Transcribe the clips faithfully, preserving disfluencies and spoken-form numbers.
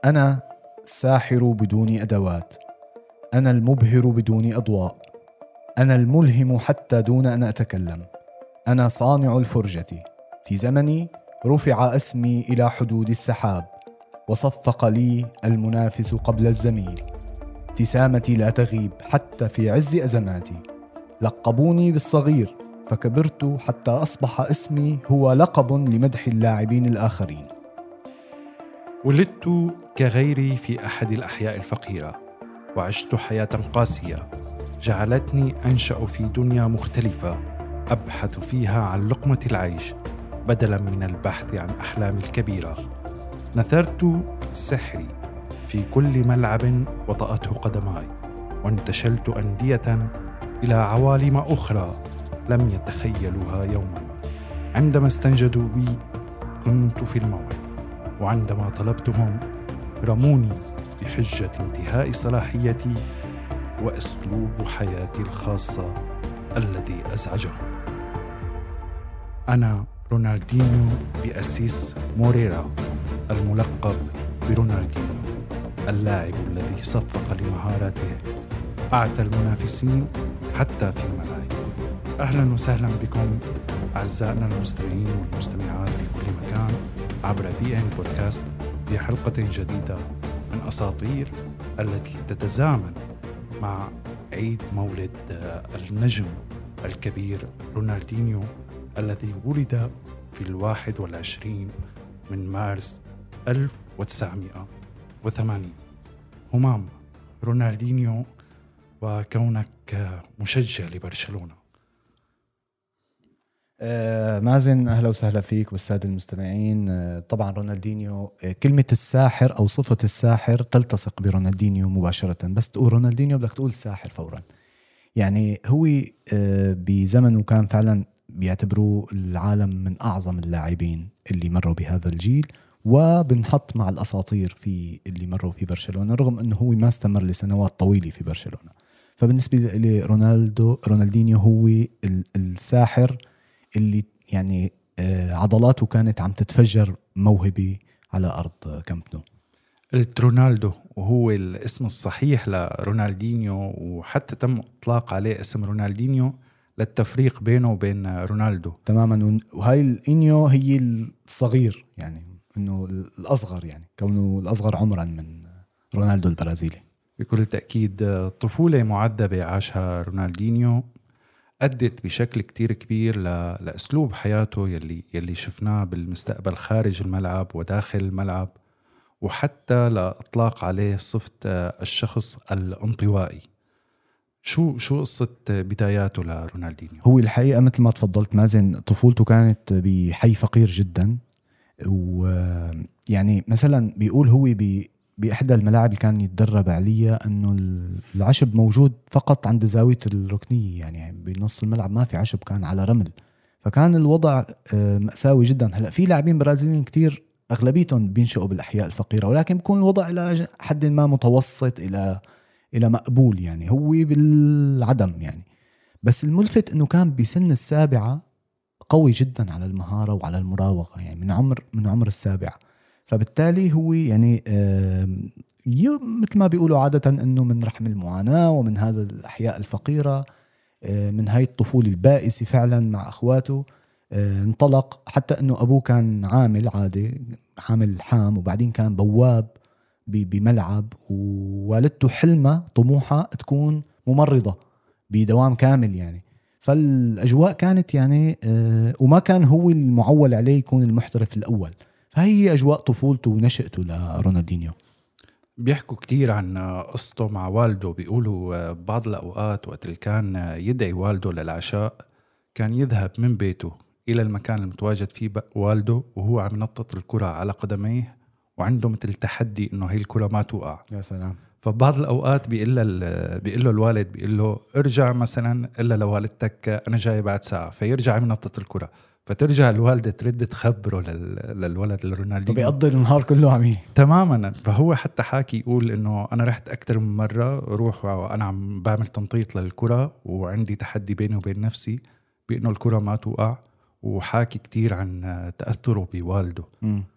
أنا الساحر بدون أدوات، أنا المبهر بدون أضواء، أنا الملهم حتى دون أن أتكلم، أنا صانع الفرجة. في زمني رفع اسمي إلى حدود السحاب، وصفق لي المنافس قبل الزميل. ابتسامتي لا تغيب حتى في عز أزماتي. لقبوني بالصغير فكبرت حتى أصبح اسمي هو لقب لمدح اللاعبين الآخرين. ولدت كغيري في أحد الأحياء الفقيرة، وعشت حياة قاسية جعلتني أنشأ في دنيا مختلفة أبحث فيها عن لقمة العيش بدلاً من البحث عن أحلامي الكبيرة. نثرت سحري في كل ملعب وطأته قدماي، وانتشلت أندية إلى عوالم أخرى لم يتخيلوها يوماً. عندما استنجدوا بي كنت في الموعد، وعندما طلبتهم رموني بحجة انتهاء صلاحيتي وأسلوب حياتي الخاصة الذي أزعجهم. أنا رونالدينيو بأسيس موريرا، الملقب برونالدينيو، اللاعب الذي صفق لمهاراته أعتى المنافسين حتى في الملاعب. أهلا وسهلا بكم أعزائنا المستمعين والمستمعات في كل مكان عبر بي إن بودكاست في حلقة جديدة من أساطير التي تتزامن مع عيد مولد النجم الكبير رونالدينيو الذي ولد في الواحد والعشرين من مارس ألف وتسعمائة وثمانين. همام رونالدينيو وكونك مشجع لبرشلونة. آه مازن، أهلا وسهلا فيك والسادة المستمعين. آه طبعا رونالدينيو، آه كلمة الساحر أو صفة الساحر تلتصق برونالدينيو مباشرة، بس تقول رونالدينيو بدك تقول الساحر فورا. يعني هو آه بزمنه كان فعلا بيعتبروه العالم من أعظم اللاعبين اللي مروا بهذا الجيل، وبنحط مع الأساطير في اللي مروا في برشلونة، رغم أنه هو ما استمر لسنوات طويلة في برشلونة. فبالنسبة لرونالدو رونالدينيو هو الساحر اللي يعني عضلاته كانت عم تتفجر موهبة على أرض كامب نو. قلت رونالدو وهو الاسم الصحيح لرونالدينيو، وحتى تم إطلاق عليه اسم رونالدينيو للتفريق بينه وبين رونالدو تماما. وهاي الإنيو هي الصغير، يعني إنه الأصغر، يعني كونه الأصغر عمرا من رونالدو البرازيلي. بكل تأكيد طفولة معذبة عاشها رونالدينيو أدت بشكل كتير كبير لأسلوب حياته يلي, يلي شفناه بالمستقبل خارج الملعب وداخل الملعب، وحتى لإطلاق عليه صفة الشخص الانطوائي. شو شو قصة بداياته لرونالدينيو؟ هو الحقيقة مثل ما تفضلت مازن، طفولته كانت بحي فقير جدا، ويعني مثلا بيقول هو بي بإحدى الملاعب اللي كان يتدرب عليها أنه العشب موجود فقط عند زاوية الركنية، يعني بنص الملعب ما في عشب، كان على رمل. فكان الوضع مأساوي جدا. هلأ في لاعبين برازيليين كتير أغلبيتهم بينشأوا بالأحياء الفقيرة، ولكن بيكون الوضع إلى حد ما متوسط إلى إلى مقبول، يعني هو بالعدم يعني. بس الملفت أنه كان بسن السابعة قوي جدا على المهارة وعلى المراوغة، يعني من عمر من عمر السابعة. فبالتالي هو يعني مثل ما بيقولوا عادة أنه من رحم المعاناة ومن هذا الأحياء الفقيرة، من هاي الطفولة البائسة فعلا مع أخواته، انطلق حتى أنه أبوه كان عامل عادي، عامل حام، وبعدين كان بواب بملعب، ووالدته حلمة طموحة تكون ممرضة بدوام كامل يعني. فالأجواء كانت يعني وما كان هو المعول عليه يكون المحترف الأول. فهي أجواء طفولته ونشأته لرونالدينيو. بيحكوا كتير عن قصته مع والده. بيقولوا بعض الأوقات وقت اللي كان يدعي والده للعشاء كان يذهب من بيته إلى المكان المتواجد فيه والده وهو عم ينطط الكرة على قدميه، وعنده مثل تحدي إنه هاي الكرة ما توقع. يا سلام. فبعض الأوقات بيقول له بيقول له الوالد بيقول له ارجع مثلا إلا لوالدتك أنا جاي بعد ساعة، فيرجع ينطط الكرة، فترجع الوالدة ترد تخبره للولد لرونالدينيو، بيقضي النهار كله عمي تماما. فهو حتى حاكي يقول إنه أنا رحت أكتر من مرة روح وأنا عم بعمل تنطيط للكرة وعندي تحدي بيني وبين نفسي بإنه الكرة ما توقع، وحاكي كتير عن تأثره بوالده. م.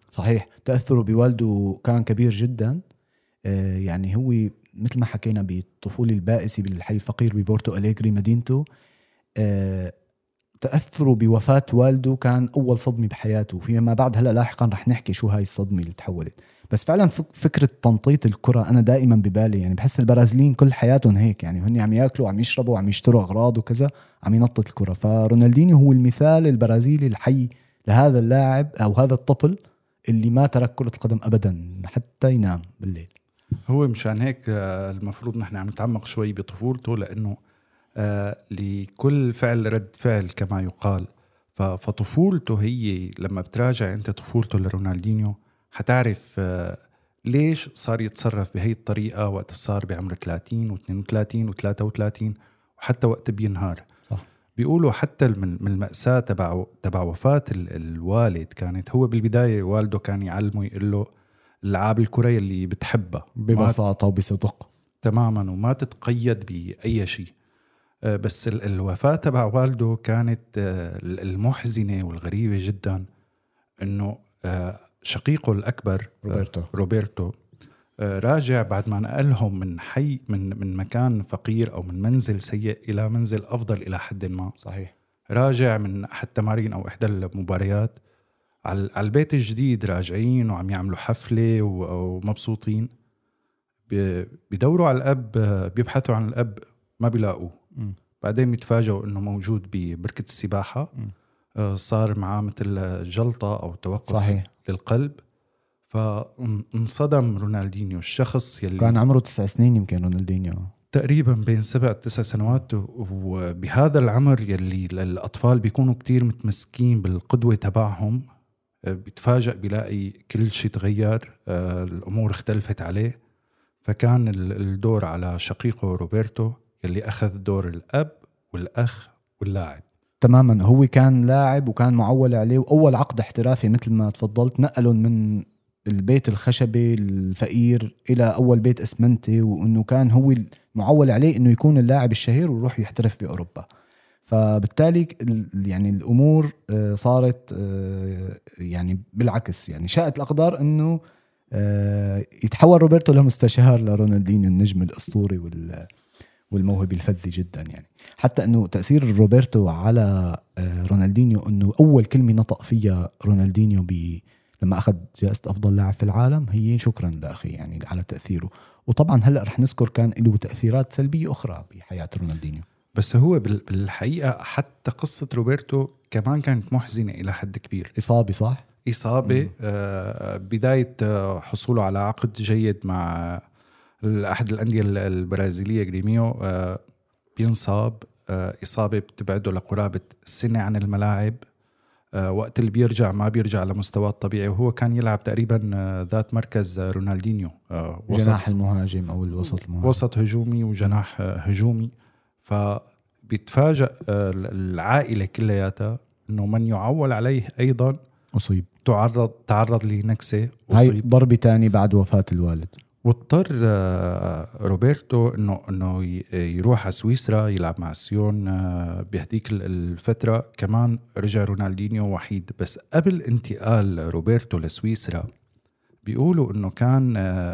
صحيح، تأثره بوالده كان كبير جدا. آه يعني هو مثل ما حكينا بالطفولة البائسة بالحي الفقير ببورتو أليغري مدينته، آه تأثره بوفاة والده كان أول صدمة بحياته. فيما بعد هلأ لاحقا رح نحكي شو هاي الصدمة اللي تحولت. بس فعلا فكرة تنطيط الكرة أنا دائما ببالي، يعني بحس البرازيليين كل حياتهم هيك، يعني هن عم يأكلوا وعم يشربوا وعم يشتروا أغراض وكذا، عم ينطط الكرة. فرونالدينيو هو المثال البرازيلي الحي لهذا اللاعب أو هذا الطفل اللي ما ترك كرة القدم أبدا حتى ينام بالليل. هو مشان هيك المفروض نحن عم نتعمق شوي بطفولته، لأنه آه لكل فعل رد فعل كما يقال. فطفولته هي لما بتراجع أنت طفولته لرونالدينيو حتعرف آه ليش صار يتصرف بهي الطريقة وقت صار بعمر ثلاثين واثنين وثلاثين وثلاثة وثلاثين وحتى وقت بينهار. صح. بيقولوا حتى من المأساة تبع تبع وفاة الوالد كانت هو بالبداية والده كان يعلمه يقول له لعاب الكرة اللي بتحبها ببساطة وبصدق تماما وما تتقيد بأي شيء. بس الوفاة تبع والده كانت المحزنة والغريبة جدا، انه شقيقه الأكبر روبرتو روبرتو راجع بعد ما نقلهم من حي من من مكان فقير او من منزل سيء الى منزل افضل الى حد ما. صحيح. راجع من احد تمارين او احدى المباريات على البيت الجديد، راجعين وعم يعملوا حفلة ومبسوطين. بيدوروا على الاب، بيبحثوا عن الاب ما بيلاقوه. بعدين بيتفاجئوا انه موجود ببركة السباحة. م. صار معاه مثل جلطة او توقف صحيح. للقلب. فانصدم رونالدينيو الشخص يلي كان عمره تسع سنين يمكن رونالدينيو تقريبا بين سبع تسع سنوات، وبهذا العمر يلي الأطفال بيكونوا كتير متمسكين بالقدوة تبعهم بيتفاجأ بيلاقي كل شيء تغير، الأمور اختلفت عليه. فكان الدور على شقيقه روبرتو يلي أخذ دور الأب والأخ واللاعب. تماما. هو كان لاعب وكان معول عليه، وأول عقد احترافي مثل ما تفضلت نقلهم من البيت الخشبي الفقير إلى أول بيت أسمنتي، وأنه كان هو معول عليه أنه يكون اللاعب الشهير ويروح يحترف بأوروبا. فبالتالي يعني الأمور صارت يعني بالعكس، يعني شاءت الأقدار أنه يتحول روبرتو لمستشار لرونالدينيو النجم الأسطوري والموهبي الفذي جدا. يعني حتى أنه تأثير روبرتو على رونالدينيو أنه أول كلمة نطق فيها رونالدينيو ب لما أخذ جائزة أفضل لاعب في العالم هي شكرا لأخي، يعني على تأثيره. وطبعا هلأ رح نذكر كان له تأثيرات سلبية أخرى بحياة رونالدينيو. بس هو بالحقيقة حتى قصة روبرتو كمان كانت محزنة إلى حد كبير. إصابة صح؟ إصابة. آه بداية حصوله على عقد جيد مع أحد الأندية البرازيلية جريميو، آه بينصاب آه إصابة بتبعده لقرابة سنة عن الملاعب. آه وقت اللي بيرجع ما بيرجع لمستواه الطبيعي، وهو كان يلعب تقريبا آه ذات مركز آه رونالدينيو، آه جناح المهاجم أو الوسط المهاجم، وسط هجومي وجناح آه هجومي. فبيتفاجأ آه العائلة كلياتها إنه من يعول عليه أيضا أصيب، تعرض تعرض لنكسة، هاي ضربة تاني بعد وفاة الوالد. واضطر روبرتو انه انه يروح على سويسرا يلعب مع سيون. بهديك الفتره كمان رجع رونالدينيو وحيد. بس قبل انتقال روبرتو لسويسرا بيقولوا انه كان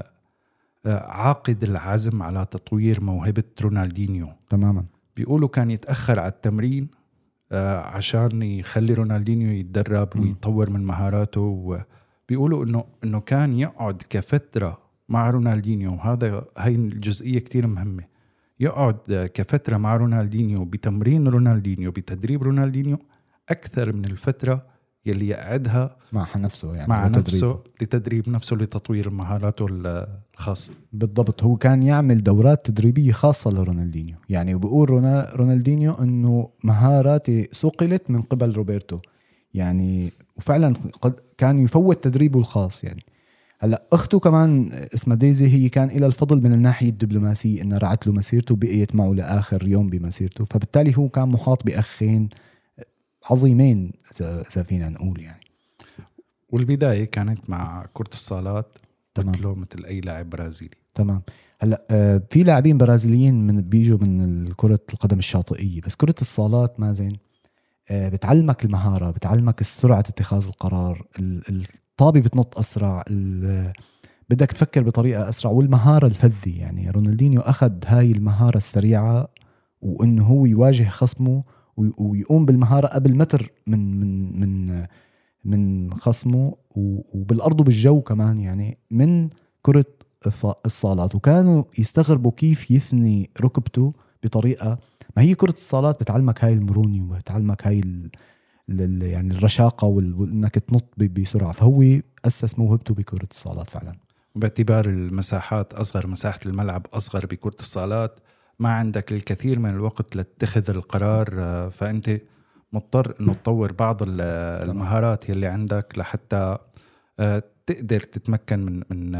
عاقد العزم على تطوير موهبه رونالدينيو تماما. بيقولوا كان يتاخر على التمرين عشان يخلي رونالدينيو يتدرب ويطور من مهاراته. وبيقولوا انه انه كان يقعد كفتره مع رونالدينيو، هذا هاي الجزئية كتير مهمة، يقعد كفترة مع رونالدينيو بتمرين رونالدينيو بتدريب رونالدينيو أكثر من الفترة يلي يقعدها مع نفسه، يعني مع نفسه لتدريب نفسه لتطوير مهاراته الخاصة. بالضبط. هو كان يعمل دورات تدريبية خاصة لرونالدينيو، يعني بيقول رونالدينيو أنه مهاراتي صقلت من قبل روبرتو، يعني وفعلا قد كان يفوت تدريبه الخاص. يعني هلا اخته كمان اسمها ديزي، هي كان إلى الفضل من الناحية الدبلوماسية انها رعت له مسيرته وبقيت معه لاخر يوم بمسيرته. فبالتالي هو كان محاط باخين عظيمين اذا فينا نقول يعني. والبداية كانت مع كرة الصالات مثله مثل اي لاعب برازيلي. تمام. هلا في لاعبين برازيليين من بيجوا من كرة القدم الشاطئية، بس كرة الصالات ما زين بتعلمك المهارة، بتعلمك السرعة اتخاذ القرار، الطابة بتنط أسرع، بدك تفكر بطريقة أسرع، والمهارة الفذة. يعني رونالدينيو أخذ هاي المهارة السريعة وإنه هو يواجه خصمه ويقوم بالمهارة قبل متر من من من من خصمه، وبالأرض وبالجو كمان، يعني من كرة الصالات. وكانوا يستغربوا كيف يثني ركبته بطريقة، ما هي كرة الصالات بتعلمك هاي المرونة وبتعلمك هاي ال ال يعني الرشاقة وإنك تنط بسرعة. فهو أسس موهبته بكرة الصالات فعلا. باعتبار المساحات أصغر، مساحة الملعب أصغر بكرة الصالات، ما عندك الكثير من الوقت لتتخذ القرار، فأنت مضطر أنه تطور بعض المهارات يلي عندك لحتى تقدر تتمكن من من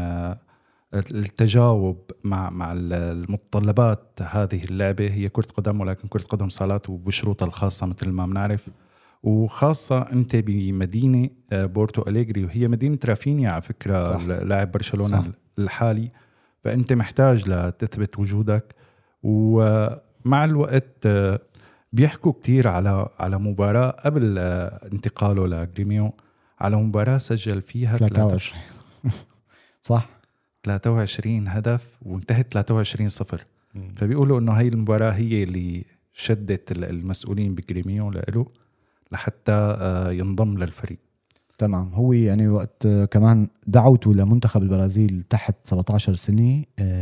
التجاوب مع مع المتطلبات. هذه اللعبة هي كرة قدم، ولكن كرة قدم صالات وبشروطها الخاصة مثل ما بنعرف. وخاصة أنت بمدينة بورتو أليغري، وهي مدينة رافينيا على فكرة، لاعب برشلونة صح. الحالي. فأنت محتاج لتثبت وجودك. ومع الوقت بيحكوا كتير على على مباراة قبل انتقاله لغريميو، على مباراة سجل فيها ثلاثة وعشرين صح ثلاثة وعشرين هدف وانتهت ثلاثة وعشرين صفر. فبيقولوا إنه هاي المباراة هي اللي شدت المسؤولين بغريميو له لحتى ينضم للفريق. تمام. هو يعني وقت كمان دعوته لمنتخب البرازيل تحت سبعة عشر سنة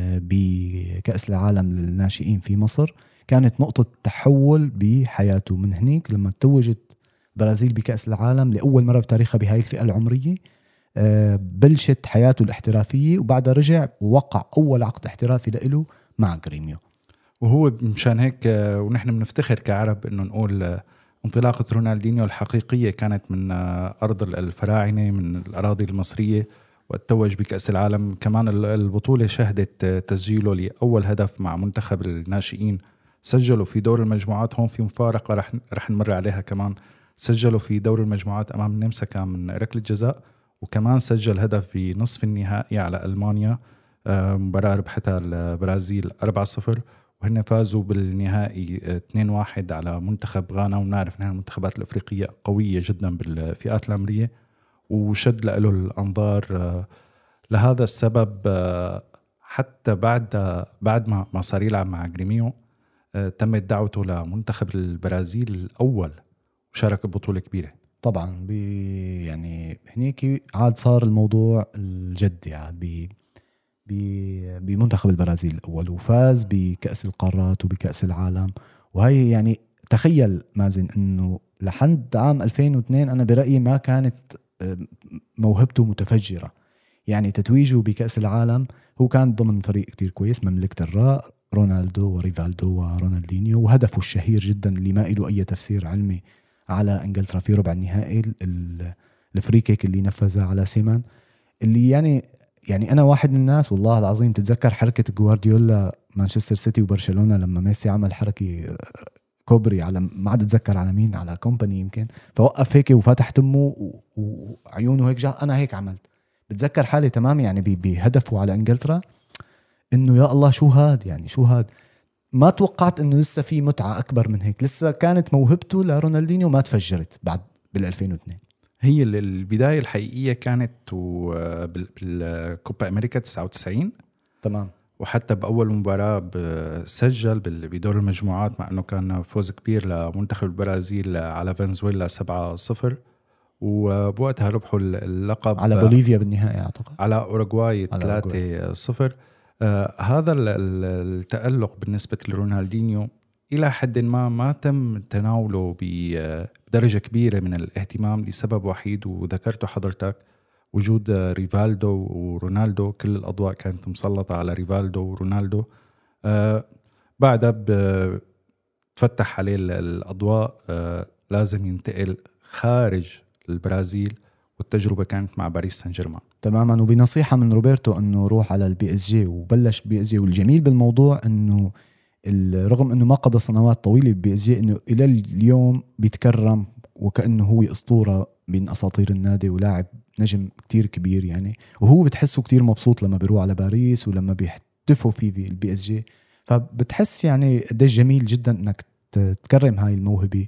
بكأس العالم للناشئين في مصر، كانت نقطة تحول بحياته. من هناك لما توجت البرازيل بكأس العالم لأول مرة بتاريخها بهاي الفئة العمرية، بلشت حياته الاحترافية، وبعدها رجع ووقع أول عقد احترافي له مع غريميو. وهو مشان هيك ونحن بنفتخر كعرب إنه نقول انطلاقة رونالدينيو الحقيقية كانت من أرض الفراعنة، من الأراضي المصرية، واتوج بكأس العالم. كمان البطولة شهدت تسجيله لأول هدف مع منتخب الناشئين، سجلوا في دور المجموعات. هون في مفارقة رح رح نمر عليها كمان، سجلوا في دور المجموعات أمام النمسا كان من ركلة جزاء، وكمان سجل هدف بنصف النهائي على ألمانيا، مباراة ربحتها البرازيل أربعة صفر، وهن فازوا بالنهائي اثنين واحد على منتخب غانا. ونعرف أن المنتخبات الأفريقية قوية جدا بالفئات العمرية، وشد له الأنظار لهذا السبب. حتى بعد بعد ما ما صار يلعب مع غريميو تمت دعوته لمنتخب البرازيل الأول وشارك ببطولة كبيرة. طبعا بي يعني هنيك عاد صار الموضوع الجدي، عاد بي بمنتخب البرازيل الأول، وفاز بكأس القارات وبكأس العالم. وهي يعني تخيل مازن أنه لحد عام ألفين واثنين أنا برأيي ما كانت موهبته متفجرة. يعني تتويجه بكأس العالم هو كان ضمن فريق كتير كويس، مملكة الراء، رونالدو وريفالدو ورونالدينيو، وهدفه الشهير جدا اللي ما له أي تفسير علمي على إنجلترا في ربع النهائي، الفري كيك اللي نفذها على سيمان، اللي يعني يعني أنا واحد من الناس والله العظيم تتذكر حركة جوارديولا مانشستر سيتي وبرشلونة لما ميسي عمل حركة كوبري على ما عاد أتذكر على مين، على كومباني يمكن، فوقف هيك وفتح تمه وعيونه هيك جاء، أنا هيك عملت. بتذكر حالي تمام يعني بهدفه على إنجلترا، إنه يا الله شو هاد، يعني شو هاد. ما توقعت إنه لسه في متعة أكبر من هيك، لسه كانت موهبته لرونالدينيو ما تفجرت بعد بالألفين واثنين. هي البداية الحقيقية كانت بالكوبا أمريكا تسعة وتسعين. تمام. وحتى بأول مباراة سجل بدور المجموعات، مع أنه كان فوز كبير لمنتخب البرازيل على فنزويلا سبعة صفر، وبوقتها ربحوا اللقب على بوليفيا بالنهاية أعتقد، على أوروغواي ثلاثة صفر. آه هذا التألق بالنسبة لرونالدينيو إلى حد ما ما تم تناوله بدرجة كبيرة من الاهتمام لسبب وحيد، وذكرته حضرتك، وجود ريفالدو ورونالدو. كل الأضواء كانت مسلطة على ريفالدو ورونالدو. آه بعدها تفتح عليه الأضواء، آه لازم ينتقل خارج البرازيل، والتجربة كانت مع باريس سان جيرمان. تماما. وبنصيحة من روبرتو أنه روح على البي اس جي، وبلش بي اس جي. والجميل بالموضوع أنه رغم أنه ما قضى سنوات طويلة ببي اس جي، أنه إلى اليوم بيتكرم وكأنه هو أسطورة من أساطير النادي ولاعب نجم كتير كبير يعني. وهو بتحسه كتير مبسوط لما بيروح على باريس ولما بيحتفوا فيه في البي اس جي. فبتحس يعني قديش جميل جدا أنك تكرم هاي الموهبة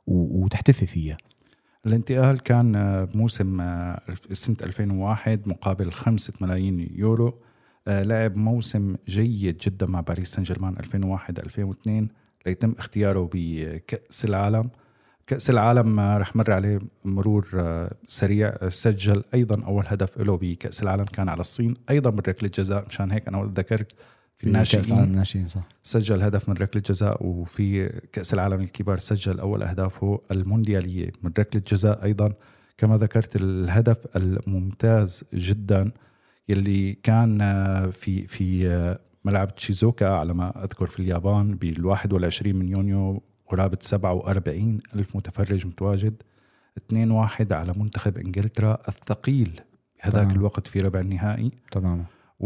وتحتفي فيها. الانتقال كان بموسم سنة ألفين وواحد مقابل خمسة ملايين يورو. لعب موسم جيد جدا مع باريس سان جيرمان ألفين وواحد ألفين واثنين ليتم اختياره بكأس العالم. كأس العالم رح مر عليه مرور سريع. سجل أيضا أول هدف له بكأس العالم كان على الصين أيضا من ركلة جزاء، مشان هيك أنا ذكرت في الناشئين صح. سجل هدف من ركلة جزاء، وفي كأس العالم الكبار سجل أول أهدافه المونديالية من ركلة جزاء أيضا. كما ذكرت الهدف الممتاز جدا يلي كان في في ملعب تشيزوكا على ما أذكر في اليابان بالواحد والعشرين من يونيو، قرابة سبعة وأربعين ألف متفرج متواجد. اثنين واحد على منتخب إنجلترا الثقيل بهذاك الوقت في ربع النهائي. تماما.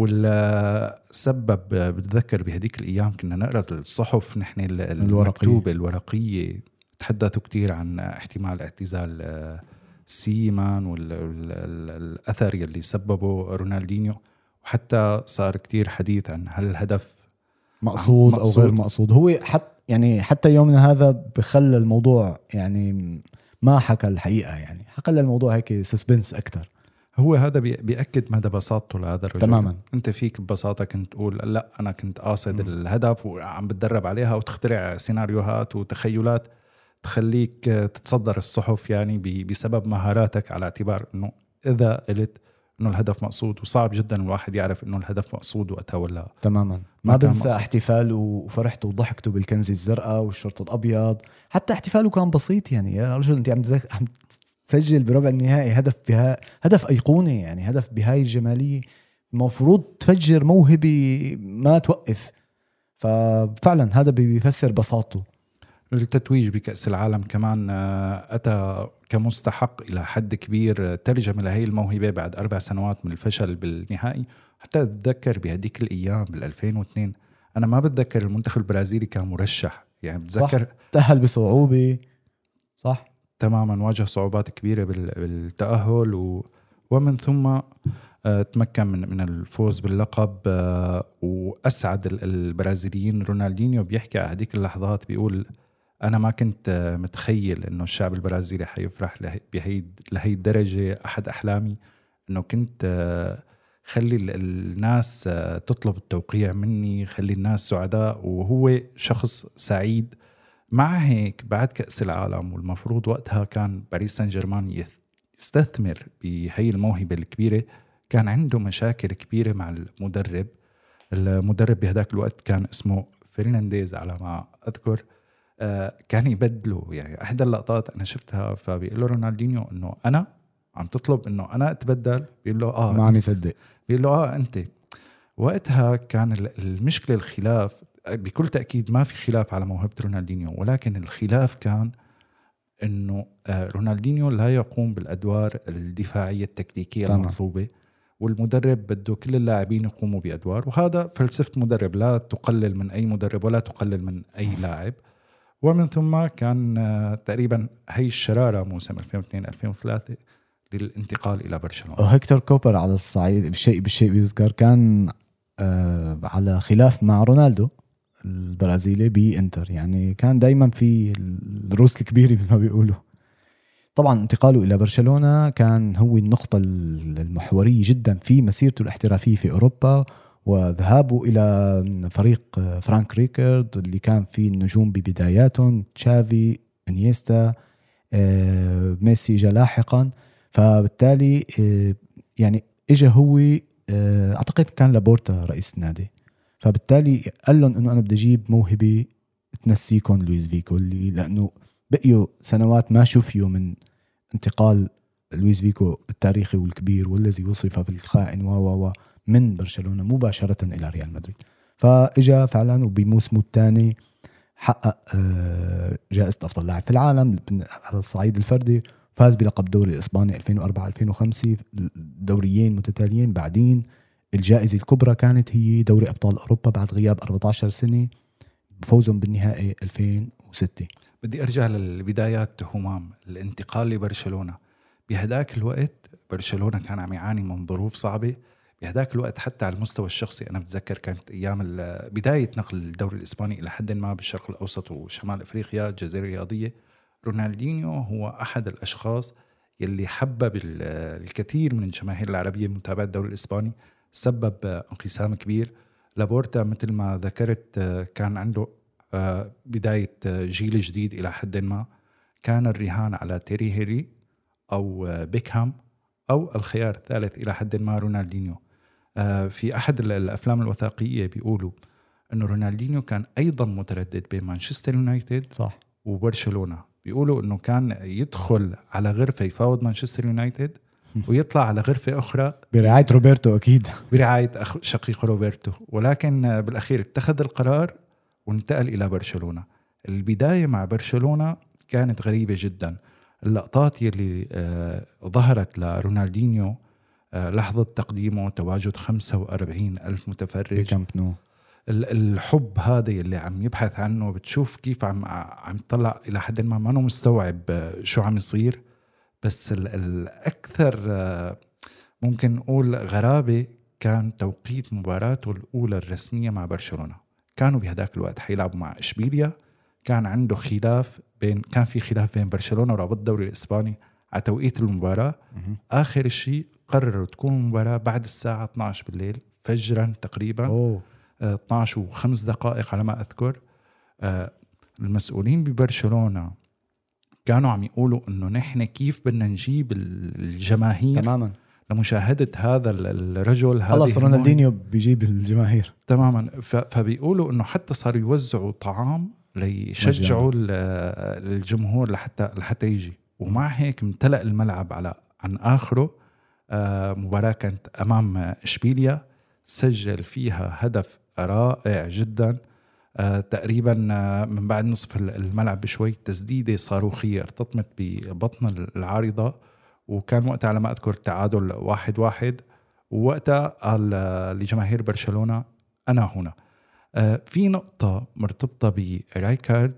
والسبب بتذكر بهديك الأيام كنا نقرأ الصحف نحن المكتوبة الورقية تحدثوا كتير عن احتمال اعتزال سيمان والأثر يلي سببه رونالدينيو، وحتى صار كتير حديث عن هل الهدف مقصود, مقصود أو غير مقصود. هو حتى يعني حتى يومنا هذا بخلى الموضوع يعني ما حكى الحقيقة، يعني حكى الموضوع هيك سسبنس أكتر. هو هذا بيأكد مدى بساطته لهذا الرجل. تماما. انت فيك ببساطة كنت تقول لا انا كنت قاصد م. الهدف وعم بتدرب عليها، وتخترع سيناريوهات وتخيلات تخليك تتصدر الصحف يعني بسبب مهاراتك، على اعتبار انه اذا قلت انه الهدف مقصود، وصعب جدا الواحد يعرف انه الهدف مقصود وقتها ولا. تماما. ما بنسى احتفاله وفرحته وضحكته بالكنزة الزرقاء والشرط الابيض. حتى احتفاله كان بسيط، يعني يا رجل انت عم عم تسجل بربع النهائي هدف بها هدف ايقوني، يعني هدف بهاي الجمالية المفروض تفجر موهبة ما توقف. ففعلا هذا بيفسر بساطته. التتويج بكأس العالم كمان أتى كمستحق إلى حد كبير، ترجم لهي الموهبة بعد أربع سنوات من الفشل بالنهائي. حتى أتذكر بهديك الأيام بالألفين واثنين أنا ما بتذكر المنتخب البرازيلي كان مرشح، يعني بتذكر تأهل بصعوبة. صح تماما، واجه صعوبات كبيرة بالتأهل و... ومن ثم تمكن من من الفوز باللقب. وأسعد البرازيليين. رونالدينيو بيحكي على هذيك اللحظات بيقول أنا ما كنت متخيل إنه الشعب البرازيلي حيفرح لهي لهي الدرجة. أحد أحلامي إنه كنت خلي الناس تطلب التوقيع مني، خلي الناس سعداء، وهو شخص سعيد. مع هيك بعد كأس العالم والمفروض وقتها كان باريس سان جيرمان يستثمر بهي الموهبة الكبيرة، كان عنده مشاكل كبيرة مع المدرب. المدرب بهداك الوقت كان اسمه فرنانديز على ما أذكر. كان يبدله، يعني أحد اللقطات أنا شفتها فبيقول له رونالدينيو إنه أنا عم تطلب إنه أنا أتبدل، بيقول له آه ما عم يصدق، بيقول له آه أنت. وقتها كان المشكلة الخلاف، بكل تأكيد ما في خلاف على موهبة رونالدينيو، ولكن الخلاف كان إنه رونالدينيو لا يقوم بالأدوار الدفاعية التكتيكية طبعا المطلوبة، والمدرب بده كل اللاعبين يقوموا بأدوار. وهذا فلسفة مدرب، لا تقلل من أي مدرب ولا تقلل من أي لاعب. ومن ثم كان تقريبا هي الشرارة موسم ألفين واثنين ألفين وثلاثة للانتقال إلى برشلونة. هيكتور كوبر على الصعيد بالشيء بالشيء بيذكر كان على خلاف مع رونالدو البرازيلي بإنتر، يعني كان دايما في الروس الكبيرة ما بيقولوا. طبعا انتقاله إلى برشلونة كان هو النقطة المحورية جدا في مسيرته الاحترافية في أوروبا، وذهابه إلى فريق فرانك ريكارد اللي كان فيه النجوم ببداياتهم، تشافي، انيستا، ميسي جاء لاحقا. فبالتالي يعني إجا هو أعتقد كان لابورتا رئيس النادي، فبالتالي قال لهم إنه أنا بدي أجيب موهبة تنسيكم لويس فيكو، اللي لأنه بقيوا سنوات ما شوفيوا من انتقال لويس فيكو التاريخي والكبير والذي وصف بالخائن و و من برشلونة مباشرة إلى ريال مدريد. فإجا فعلا وبموسمه الثاني حقق جائزة أفضل لاعب في العالم على الصعيد الفردي، فاز بلقب دوري الإسباني ألفين وأربعة ألفين وخمسة، دوريين متتاليين. بعدين الجائزة الكبرى كانت هي دوري أبطال أوروبا بعد غياب أربعة عشر سنة بفوزهم بالنهائي ألفين وستة. بدي أرجع للبدايات همام الانتقال لبرشلونة. بهداك الوقت برشلونة كان عم يعاني من ظروف صعبة. بهداك الوقت حتى على المستوى الشخصي أنا بتذكر كانت أيام بداية نقل الدوري الإسباني إلى حد ما بالشرق الأوسط وشمال أفريقيا الجزيرة الرياضية، رونالدينيو هو أحد الأشخاص يلي حبب الكثير من الجماهير العربية متابعة الدوري الإسباني، سبب انقسام كبير. لابورتا مثل ما ذكرت كان عنده بداية جيل جديد إلى حد ما، كان الرهان على تيري هيري أو بيكهام أو الخيار الثالث إلى حد ما رونالدينيو. في أحد الأفلام الوثائقية بيقولوا أنه رونالدينيو كان أيضا متردد بين مانشستر يونايتد صح وبرشلونة. بيقولوا أنه كان يدخل على غرفة يفاوض مانشستر يونايتد ويطلع على غرفة أخرى برعاية روبرتو، أكيد برعاية شقيق روبرتو، ولكن بالأخير اتخذ القرار وانتقل إلى برشلونة. البداية مع برشلونة كانت غريبة جدا. اللقطات يلي آه ظهرت لرونالدينيو آه لحظة تقديمه، تواجد خمسة وأربعين ألف متفرج، الحب هذا يلي عم يبحث عنه، بتشوف كيف عم عم يطلع إلى حد ما ما مستوعب شو عم يصير. بس الأكثر آه ممكن نقول غرابة كان توقيت مباراته الأولى الرسمية مع برشلونة. كانوا بهداك الوقت حيلعبوا مع إشبيليا، كان عنده خلاف بين كان في خلاف بين برشلونة ورابطة الدوري الإسباني على توقيت المباراة. آخر شيء قرروا تكون المباراة بعد الساعة اثنا عشر بالليل فجرا تقريبا. أوه. اثنا عشر وخمس دقائق على ما أذكر. آه المسؤولين ببرشلونة كانوا عم يقولوا إنه نحن كيف بدنا نجيب الجماهير تماما لمشاهدة هذا الرجل. خلص رونالدينيو بيجيب الجماهير تماما. فبيقولوا إنه حتى صاروا يوزعوا طعام ليشجعوا الجمهور لحتى لحتى يجي. ومع هيك امتلأ الملعب على عن آخره. آه مباراة كانت أمام إشبيليا، سجل فيها هدف رائع جدا. آه تقريبا من بعد نصف الملعب بشوي تسديدة صاروخية ارتطمت ببطن العارضة، وكان وقتها على ما أذكر تعادل واحد واحد. ووقتها قال لجماهير برشلونة أنا هنا. آه في نقطة مرتبطة برايكارد،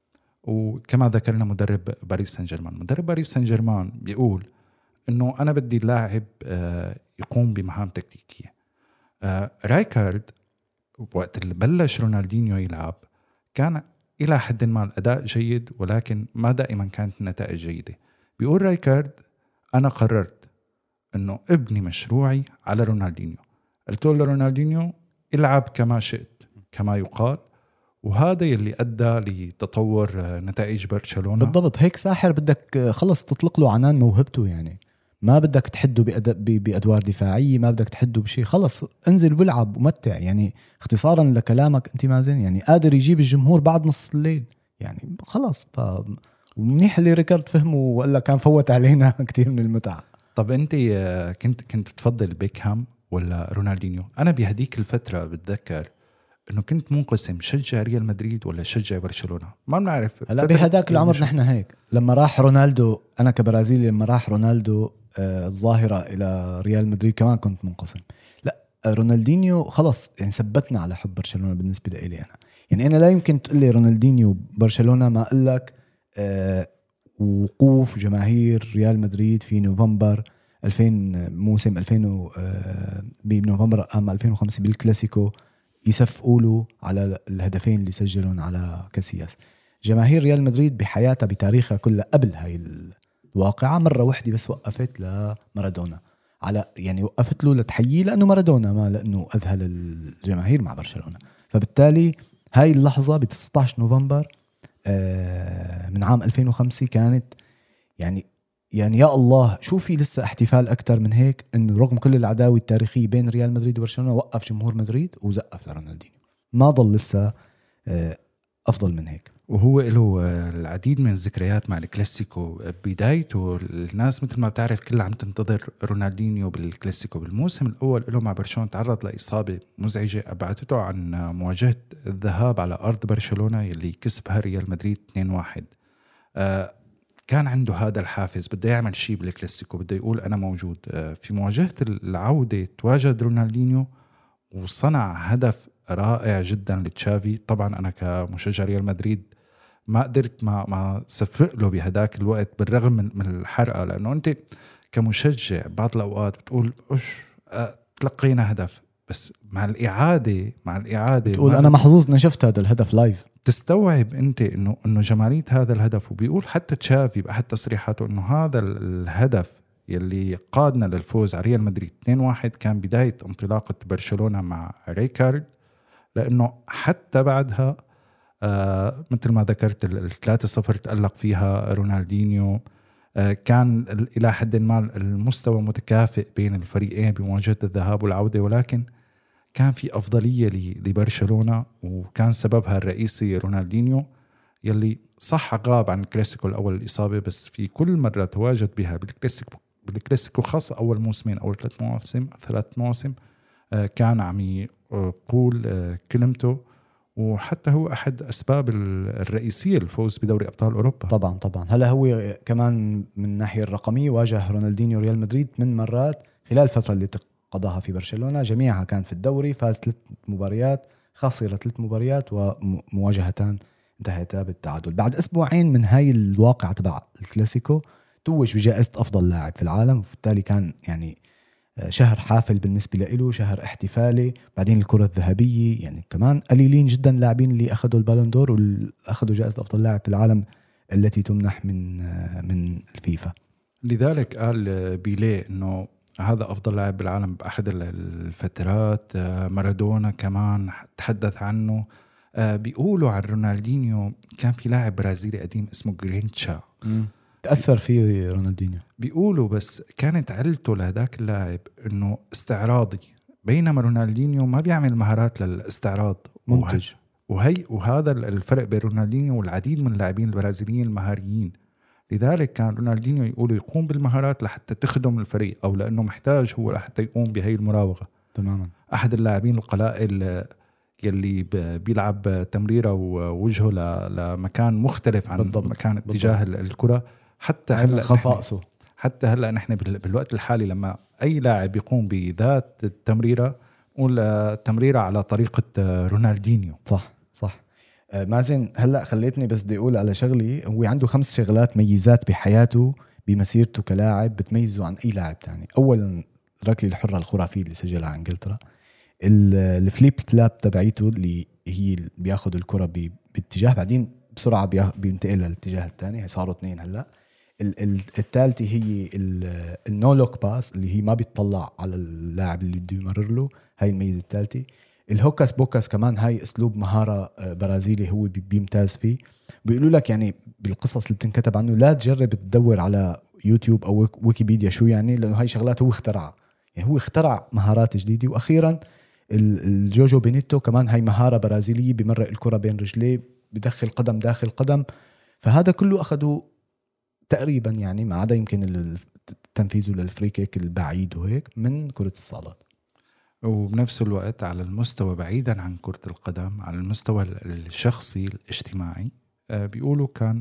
وكما ذكرنا مدرب باريس سان جيرمان. مدرب باريس سان جيرمان بيقول إنه أنا بدي اللاعب آه يقوم بمهام تكتيكية. آه رايكارد وقت اللي بلش رونالدينيو يلعب كان إلى حد ما الأداء جيد، ولكن ما دائما كانت النتائج جيدة. بيقول رايكارد أنا قررت أنه ابني مشروعي على رونالدينيو. قلت له رونالدينيو العب كما شئت كما يقال، وهذا يلي أدى لتطور نتائج برشلونة. بالضبط، هيك ساحر بدك خلص تطلق له عنان موهبته، يعني ما بدك تحده بأدوار دفاعية، ما بدك تحده بشيء، خلص انزل والعب ومتع. يعني اختصارا لكلامك انت مازن، يعني قادر يجيب الجمهور بعد نص الليل، يعني خلص. ف... ومنيح اللي ريكارد فهمه وقال كان فوت علينا كتير من المتعة. طب انت كنت كنت تفضل بيكهام ولا رونالدينيو؟ انا بهديك الفترة بتذكر انه كنت منقسم، شجع ريال مدريد ولا شجع برشلونة، ما بنعرف. هلا بهداك العمر نحن هيك. لما راح رونالدو، انا كبرازيلي لما راح رونالدو آه الظاهرة الى ريال مدريد كمان كنت منقسم. لا رونالدينيو خلص يعني ثبتنا على حب برشلونة بالنسبة لي انا. يعني انا لا يمكن تقول لي رونالدينيو برشلونة ما اقول لك آه وقوف جماهير ريال مدريد في نوفمبر ألفين، موسم ألفين و آه بنوفمبر عام ألفين وخمسة بالكلاسيكو، يصفقوا له على الهدفين اللي سجلون على كاسياس. جماهير ريال مدريد بحياتها بتاريخها كلها قبل هاي الواقعة مرة واحدة بس وقفت لمارادونا، على يعني وقفت له لتحييه لأنه مارادونا، ما لأنه أذهل الجماهير مع برشلونة. فبالتالي هاي اللحظة ب تسعة عشر نوفمبر من عام ألفين وخمسة كانت يعني يعني يا الله شو في لسه احتفال أكتر من هيك، إنه رغم كل العداوة التاريخية بين ريال مدريد وبرشلونة وقف جمهور مدريد وزقف لرونالدينيو. ما ضل لسه أفضل من هيك. وهو له العديد من الذكريات مع الكلاسيكو. بدايته الناس مثل ما بتعرف كلها عم تنتظر رونالدينيو بالكلاسيكو. بالموسم الأول له مع برشلونة تعرض لإصابة مزعجة أبعدته عن مواجهة الذهاب على أرض برشلونة اللي كسبها ريال مدريد اثنين واحد. آه كان عنده هذا الحافز، بده يعمل شيء بالكلاسيكو، بده يقول أنا موجود. في مواجهة العودة تواجد رونالدينيو وصنع هدف رائع جدا لتشافي. طبعا أنا كمشجع ريال مدريد ما قدرت ما ما صفق له بهداك الوقت بالرغم من, من الحرقة، لأنه أنت كمشجع بعض الأوقات بتقول أش تلقينا هدف، بس مع الإعادة مع الإعادة تقول أنا محظوظ إن شفت هذا الهدف لايف. تستوعب انت انه انه جماليه هذا الهدف. وبيقول حتى تشافي باحد تصريحاته انه هذا الهدف يلي قادنا للفوز على ريال مدريد اثنين واحد كان بدايه انطلاقه برشلونه مع ريكارد، لانه حتى بعدها آه مثل ما ذكرت ال ثلاثة صفر تألق فيها رونالدينيو. آه كان الى حد ما المستوى متكافئ بين الفريقين بمواجهه الذهاب والعوده، ولكن كان في أفضلية لبرشلونة، وكان سببها الرئيسي رونالدينيو يلي صح غاب عن الكلاسيكو الأول الإصابة، بس في كل مرة تواجد بها بالكلاسيكو بالكلاسيكو خاصة أول موسمين أول ثلاث مواسم ثلاث مواسم كان عم يقول كلمته، وحتى هو أحد أسباب الرئيسية للفوز بدوري أبطال أوروبا. طبعا طبعا هلا هو كمان من الناحية الرقمية واجه رونالدينيو ريال مدريد من مرات خلال الفترة اللي قضاها في برشلونة، جميعها كان في الدوري، فاز ثلاث مباريات، خسر ثلاث مباريات، ومواجهتان انتهتا بالتعادل. بعد أسبوعين من هاي الواقعة تبع الكلاسيكو توج بجائزة أفضل لاعب في العالم، وبالتالي كان يعني شهر حافل بالنسبة له، شهر احتفالي. بعدين الكرة الذهبية، يعني كمان قليلين جدا لاعبين اللي أخذوا البالون دور وأخذوا جائزة أفضل لاعب في العالم التي تمنح من من الفيفا. لذلك قال بيليه إنه هذا أفضل لاعب بالعالم بأحد الفترات. مارادونا كمان تحدث عنه. بيقولوا عن رونالدينيو كان في لاعب برازيلي قديم اسمه جرينتشا تأثر فيه رونالدينيو، بيقولوا، بس كانت علته لهذاك اللاعب إنه استعراضي، بينما رونالدينيو ما بيعمل مهارات للاستعراض، منتج. وهي وهذا الفرق بين رونالدينيو والعديد من اللاعبين البرازيليين المهاريين. لذلك كان رونالدينيو يقولوا يقوم بالمهارات لحتى تخدم الفريق، أو لأنه محتاج هو لحتى يقوم بهي المراوغة. تماما. أحد اللاعبين القلائل يلي بيلعب تمريرة ووجهه لمكان مختلف عن بالضبط. مكان اتجاه بالضبط. الكرة. حتى هلا خصائصه حتى هلا نحن بالوقت الحالي لما أي لاعب يقوم بذات التمريرة نقول تمريرة على طريقة رونالدينيو. صح صح. مازن هلأ خليتني بس بدي أقول على شغلي، هو عنده خمس شغلات ميزات بحياته بمسيرته كلاعب بتميزه عن أي لاعب تاني. أولا ركلة الحرة الخرافية اللي سجلها عن إنجلترا، الفليب فلاب تبعيته اللي هي بياخد الكرة باتجاه بعدين بسرعة بينتقل للاتجاه الثاني، هي صاروا اثنين هلأ. الثالثة هي النو لوك باس اللي هي ما بيطلع على اللاعب اللي بده يمرر له، هاي الميزة الثالثة. الهوكاس بوكاس كمان هاي اسلوب مهارة برازيلي هو بيمتاز فيه. بيقولوا لك يعني بالقصص اللي بتنكتب عنه لا تجرب تدور على يوتيوب او ويكيبيديا شو يعني، لانه هاي شغلات هو اخترعها، يعني هو اخترع مهارات جديدة. واخيرا الجوجو بينيتو كمان هاي مهارة برازيلية، بمرق الكرة بين رجليه، بدخل قدم داخل قدم. فهذا كله اخذوا تقريبا يعني ما عدا يمكن تنفيذه للفري كيك البعيد وهيك من كرة الصالات. وبنفس الوقت على المستوى بعيدا عن كرة القدم، على المستوى الشخصي الاجتماعي، بيقولوا كان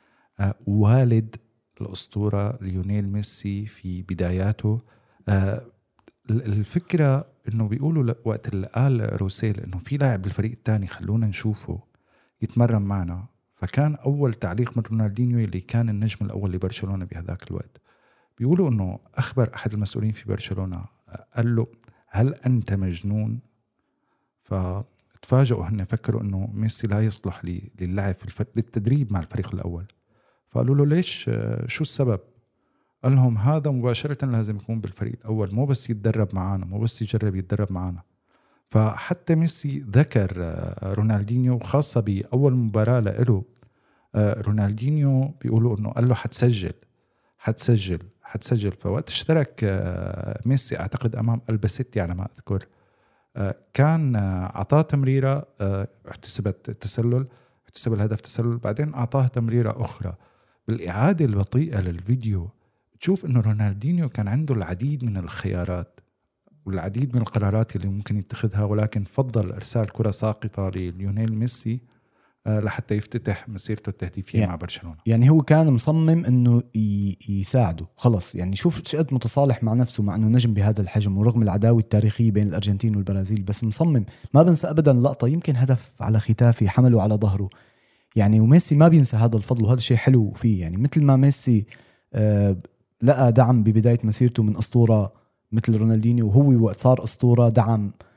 والد الأسطورة ليونيل ميسي في بداياته. الفكرة إنه بيقولوا وقت اللي قال روسيل إنه في لاعب بالفريق الثاني خلونا نشوفه يتمرن معنا، فكان أول تعليق من رونالدينيو اللي كان النجم الأول لبرشلونة بهذاك الوقت. بيقولوا إنه أخبر أحد المسؤولين في برشلونة قال له هل أنت مجنون؟ فتفاجئوا هن فكروا إنه ميسي لا يصلح للعب في الفريق للتدريب مع الفريق الأول. فقالوا له ليش؟ شو السبب؟ قال لهم هذا مباشرة لازم يكون بالفريق الأول، مو بس يتدرب معانا، مو بس يجرب يتدرب معانا. فحتى ميسي ذكر رونالدينيو خاصة بأول مباراة له. رونالدينيو بيقولوا إنه قال له حتسجل حتسجل حتسجل. فوقت اشترك ميسي أعتقد أمام الباسيتي على ما أذكر، كان أعطاه تمريرة احتسبت التسلل، احتسب الهدف تسلل، بعدين أعطاه تمريرة أخرى. بالإعادة البطيئة للفيديو تشوف إنه رونالدينيو كان عنده العديد من الخيارات والعديد من القرارات اللي ممكن يتخذها، ولكن فضل إرسال كرة ساقطة لليونيل ميسي لحتى يفتتح مسيرته التهديفية يعني مع برشلونة. يعني هو كان مصمم إنه يساعده خلص. يعني شوف شقد متصالح مع نفسه مع إنه نجم بهذا الحجم ورغم العداوة التاريخية بين الأرجنتين والبرازيل، بس مصمم. ما بنسى أبدا لقطة يمكن هدف على ختافي حمله على ظهره يعني، وميسي ما بينسى هذا الفضل، وهذا الشيء حلو فيه. يعني مثل ما ميسي آه لقى دعم ببداية مسيرته من أسطورة مثل رونالدينيو، وهو وقت صار أسطورة دعم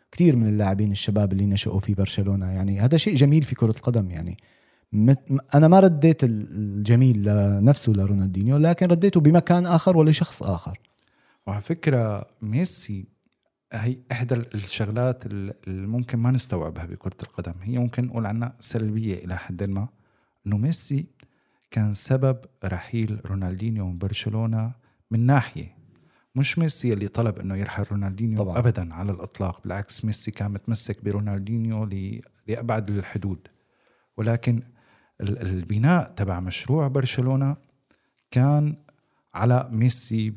كتير من اللاعبين الشباب اللي نشأوا في برشلونة. يعني هذا شيء جميل في كرة القدم. يعني أنا ما رديت الجميل لنفسه لرونالدينيو، لكن رديته بمكان آخر ولشخص آخر. وعلى فكرة ميسي هي إحدى الشغلات اللي ممكن ما نستوعبها بكرة القدم، هي ممكن نقول عنها سلبية إلى حد ما، إنه ميسي كان سبب رحيل رونالدينيو من برشلونة. من ناحية مش ميسي اللي طلب إنه يرحل رونالدينيو طبعا. أبدا على الإطلاق، بالعكس ميسي كان متمسك برونالدينيو لأبعد الحدود، ولكن البناء تبع مشروع برشلونة كان على ميسي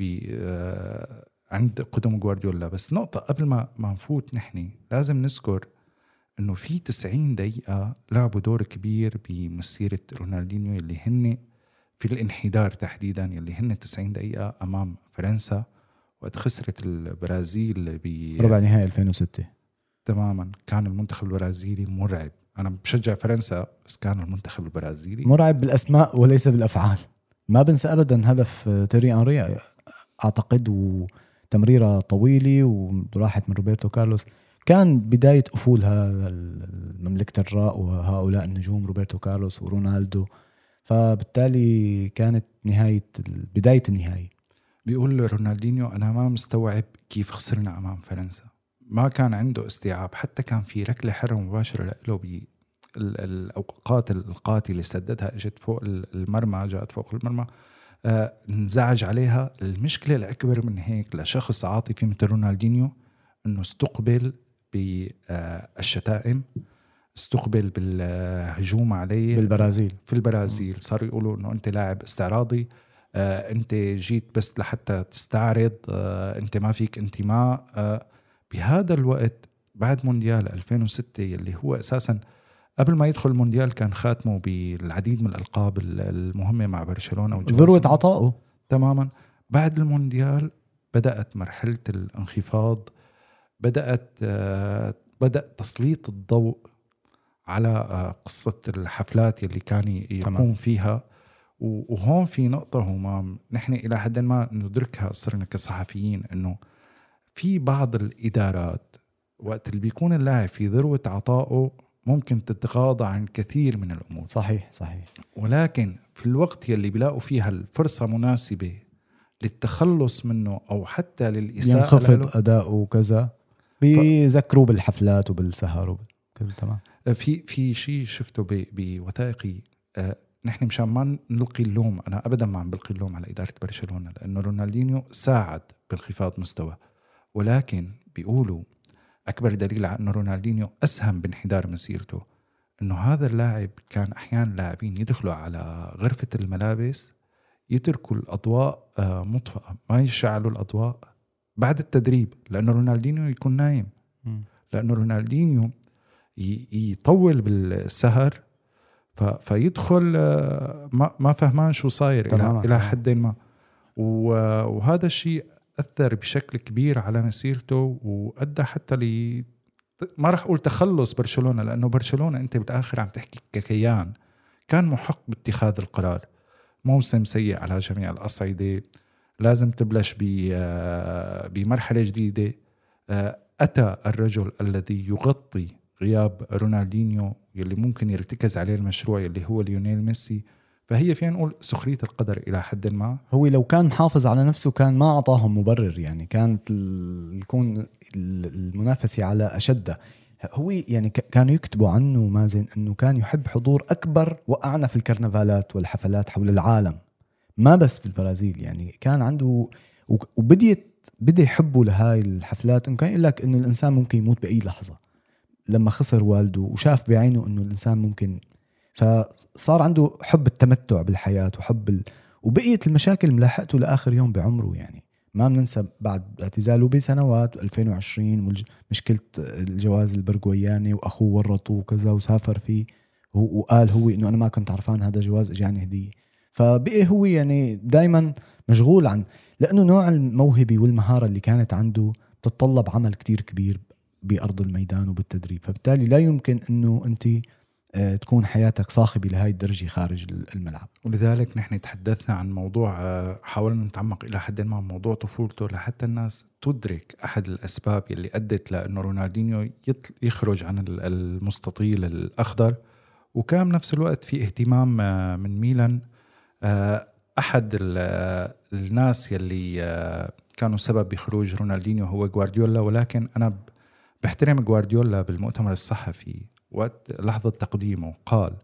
عند قدم غوارديولا. بس نقطة قبل ما ما نفوت نحن لازم نذكر إنه في تسعين دقيقة لعبوا دور كبير بمسيرة رونالدينيو، اللي هن في الانحدار تحديدا، اللي هن تسعين دقيقة أمام فرنسا وقت خسرت البرازيل بربع نهائي ألفين وستة. تماما كان المنتخب البرازيلي مرعب. أنا بشجع فرنسا بس كان المنتخب البرازيلي مرعب بالأسماء وليس بالأفعال. ما بنسى أبدا هدف تيري أنري أعتقد، وتمريرة طويلة وراحت من روبرتو كارلوس. كان بداية أفولها مملكة الراء وهؤلاء النجوم روبرتو كارلوس ورونالدو، فبالتالي كانت نهاية بداية النهاية. بيقول رونالدينيو أنا ما مستوعب كيف خسرنا أمام فرنسا، ما كان عنده استيعاب. حتى كان في ركلة حرة مباشرة له بالأوقات القاتلة اللي سددها اجت فوق المرمى، جاءت فوق المرمى، آه نزعج عليها. المشكلة الأكبر من هيك لشخص عاطفي مثل رونالدينيو إنه استقبل بالشتائم، استقبل بالهجوم عليه بالبرازيل. في البرازيل صاروا يقولوا إنه أنت لاعب استعراضي، آه أنت جيت بس لحتى تستعرض، آه أنت ما فيك انتماء. آه بهذا الوقت بعد مونديال ألفين وستة اللي هو أساساً قبل ما يدخل المونديال كان خاتمه بالعديد من الألقاب المهمة مع برشلونة ذروة عطائه تماماً. بعد المونديال بدأت مرحلة الانخفاض، بدأت آه بدأ تسليط الضوء على آه قصة الحفلات اللي كان يقوم فيها. وهون في نقطة همام نحن إلى حد ما ندركها صرنا كصحفيين، إنه في بعض الإدارات وقت اللي بيكون اللاعب في ذروة عطائه ممكن تتغاضى عن كثير من الأمور. صحيح صحيح. ولكن في الوقت يلي بيلاقوا فيها الفرصة مناسبة للتخلص منه أو حتى للإساءة ينخفض أداؤه وكذا، بيذكروا ف... بالحفلات وبالسهر وبالكل. تمام. في في شيء شفته بوثائقي، آه نحن مشان ما نلقي اللوم، أنا أبدا ما عم بلقي اللوم على إدارة برشلونة، لأنه رونالدينيو ساعد بانخفاض مستوى، ولكن بيقولوا أكبر دليل على أنه رونالدينيو أسهم بانحدار مسيرته أنه هذا اللاعب كان أحيانا لاعبين يدخلوا على غرفة الملابس يتركوا الأضواء مطفأة، ما يشعلوا الأضواء بعد التدريب، لأنه رونالدينيو يكون نايم، لأنه رونالدينيو يطول بالسهر فيدخل ما فهمان شو صاير إلى حد ما. وهذا الشيء أثر بشكل كبير على مسيرته، وأدى حتى لي ما رح أقول تخلص برشلونة، لأنه برشلونة أنت بالآخر عم تحكي ككيان كان محق باتخاذ القرار. موسم سيء على جميع الأصعدة، لازم تبلش بمرحلة جديدة. أتى الرجل الذي يغطي غياب رونالدينيو يلي ممكن يرتكز عليه المشروع يلي هو ليونيل ميسي. فهي فينا نقول سخرية القدر إلى حد ما. هو لو كان محافظ على نفسه كان ما أعطاهم مبرر، يعني كانت يكون المنافسة على أشده. هو يعني كانوا يكتبوا عنه مازن أنه كان يحب حضور أكبر وأعنف الكرنفالات والحفلات حول العالم، ما بس في البرازيل. يعني كان عنده وبديت بدي يحبوا لهاي الحفلات. إن كان يقول لك أنه الإنسان ممكن يموت بأي لحظة، لما خسر والده وشاف بعينه أنه الإنسان ممكن، فصار عنده حب التمتع بالحياة وحب ال... وبقيت المشاكل ملاحقته لآخر يوم بعمره. يعني ما بننسى بعد اعتزاله بسنوات ألفين وعشرين مشكلة الجواز البرغوياني وأخوه ورطوه وكذا وسافر فيه، وقال هو إنه أنا ما كنت عرفان هذا جواز إجاني هدية. فبقي هو يعني دايما مشغول عن، لأنه نوع الموهبة والمهارة اللي كانت عنده تتطلب عمل كتير كبير بأرض الميدان وبالتدريب، فبالتالي لا يمكن إنه أنت تكون حياتك صاخبة لهاي الدرجة خارج الملعب. ولذلك نحن تحدثنا عن موضوع، حاولنا نتعمق إلى حد ما موضوع طفولته لحتى الناس تدرك أحد الأسباب اللي أدت لأنه رونالدينيو يخرج عن المستطيل الأخضر. وكان بنفس الوقت في اهتمام من ميلان. أحد الناس يلي كانوا سبب بخروج رونالدينيو هو غوارديولا، ولكن أنا بحترم غوارديولا بالمؤتمر الصحفي وقت لحظة تقديمه قال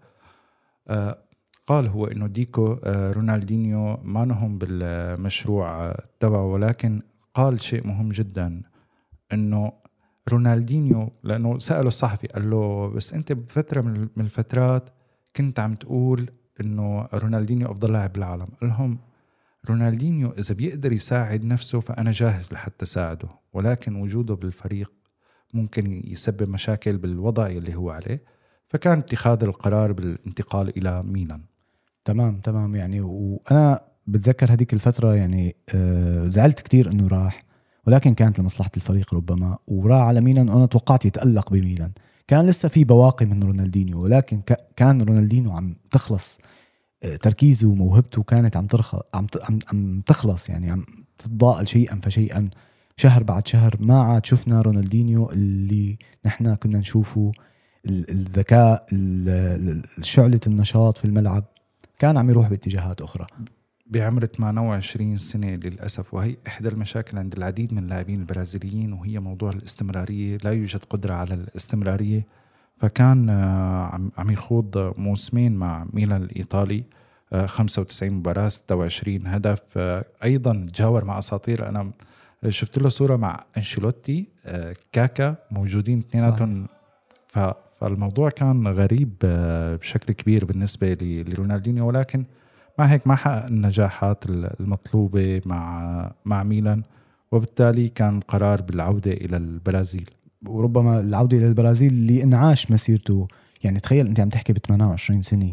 قال هو إنه ديكو رونالدينيو ما نهم بالمشروع تبعه، ولكن قال شيء مهم جدا إنه رونالدينيو، لأنه سأله الصحفي قال له بس أنت بفترة من الفترات كنت عم تقول إنه رونالدينيو أفضل لاعب بالعالم. قال لهم رونالدينيو إذا بيقدر يساعد نفسه فأنا جاهز لحتى ساعده، ولكن وجوده بالفريق ممكن يسبب مشاكل بالوضع اللي هو عليه، فكان اتخاذ القرار بالانتقال إلى ميلان. تمام تمام يعني. وأنا بتذكر هذيك الفترة يعني زعلت كتير إنه راح، ولكن كانت لمصلحة الفريق ربما، وراح على ميلان وأنا توقعت يتألق بميلان. كان لسه في بواقي من رونالدينيو، ولكن كان رونالدينيو عم تخلص تركيزه وموهبته، كانت عم ترخ عم عم تخلص يعني، عم تتضاءل شيئا فشيئا شهر بعد شهر. ما عاد شفنا رونالدينيو اللي نحنا كنا نشوفه، الذكاء، شعلة النشاط في الملعب، كان عم يروح باتجاهات أخرى. بعمر ثمانية وعشرين سنة للأسف، وهي إحدى المشاكل عند العديد من اللاعبين البرازيليين، وهي موضوع الاستمرارية. لا يوجد قدرة على الاستمرارية. فكان عم يخوض موسمين مع ميلان الإيطالي، خمسة وتسعين مباراة، ستة وعشرين هدف. أيضا جاور مع أساطير. أنا شفت له صورة مع أنشيلوتي، كاكا، موجودين اثنيناتهم. فالموضوع كان غريب بشكل كبير بالنسبة لرونالدينيو، ولكن مع هيك ما حقق النجاحات المطلوبة مع مع ميلان، وبالتالي كان قرار بالعودة إلى البرازيل. وربما العودة إلى البرازيل اللي انعاش مسيرته. يعني تخيل أنت عم تحكي ب ثمانية وعشرين سنة،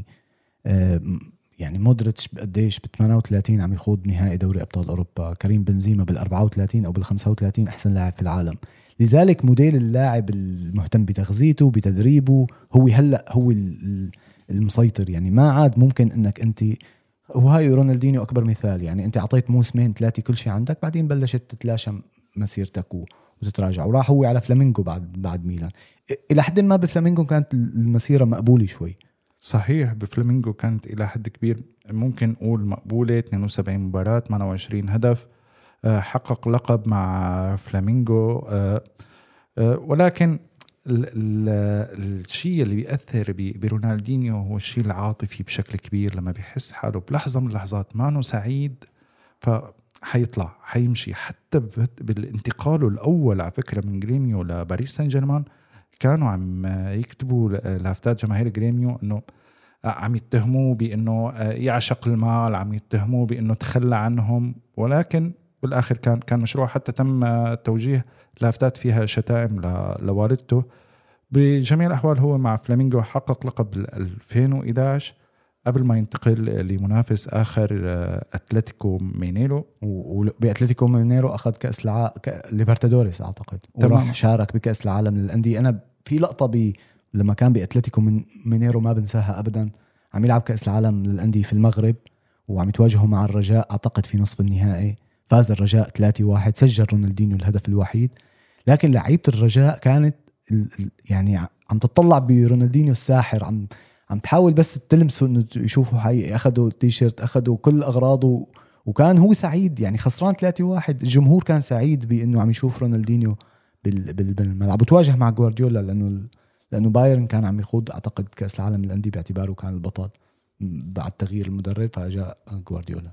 يعني مودريتش بقديش ب ثمانية وثلاثين عم يخوض نهائي دوري أبطال أوروبا، كريم بنزيما بال أربعة وثلاثين أو بال خمسة وثلاثين أحسن لاعب في العالم. لذلك موديل اللاعب المهتم بتغذيته بتدريبه هو هلأ هو المسيطر. يعني ما عاد ممكن أنك أنت، وهاي رونالدينيو أكبر مثال، يعني أنت عطيت موسمين ثلاثة كل شيء عندك، بعدين بلشت تتلاشى مسيرتك وتتراجع، وراح هو على فلامينغو بعد بعد ميلان. إلى حد ما بفلامينغو كانت المسيرة مقبولة شوي. صحيح، بفلامينغو كانت إلى حد كبير ممكن نقول مقبولة، اثنين وسبعين مباراة، ثمانية وعشرين هدف، حقق لقب مع فلامينغو. ولكن الشيء اللي بيأثر برونالدينيو هو الشيء العاطفي بشكل كبير. لما بيحس حاله بلحظة من اللحظات ما انه سعيد فحيطلع حيمشي. حتى بالانتقال الأول على فكرة من غريميو لباريس سان جيرمان كانوا عم يكتبوا لافتات جماهير غريميو انه عم يتهموه بانه يعشق المال، عم يتهموه بانه تخلى عنهم، ولكن بالاخر كان كان مشروع. حتى تم توجيه لافتات فيها شتائم لوالدته. بجميع الأحوال هو مع فلامينغو حقق لقب ألفين وإحدى عشر قبل ما ينتقل لمنافس آخر أتلتيكو مينيرو. وبأتلتيكو مينيرو أخذ كأس العالم ليبرتادوريس أعتقد، وراح شارك بكأس العالم للأندية. أنا في لقطة بي لما كان بأتلتيكو مينيرو ما بنساها أبدا، عم يلعب كأس العالم للأندية في المغرب وعم يتواجهوا مع الرجاء أعتقد في نصف النهائي. فاز الرجاء ثلاثة واحد، سجل رونالدينيو الهدف الوحيد. لكن لعيبة الرجاء كانت يعني عم تطلع برونالدينيو الساحر، عم عم تحاول بس تلمسه انه يشوفوا حقيقي. اخذوا التيشيرت، اخذوا كل اغراضه، وكان هو سعيد. يعني خسران ثلاثة واحد، الجمهور كان سعيد بانه عم يشوف رونالدينيو بالملعب. وتواجه مع غوارديولا لانه لانه بايرن كان عم يخوض اعتقد كاس العالم للانديه باعتباره كان البطل بعد تغيير المدرب، فجاء غوارديولا.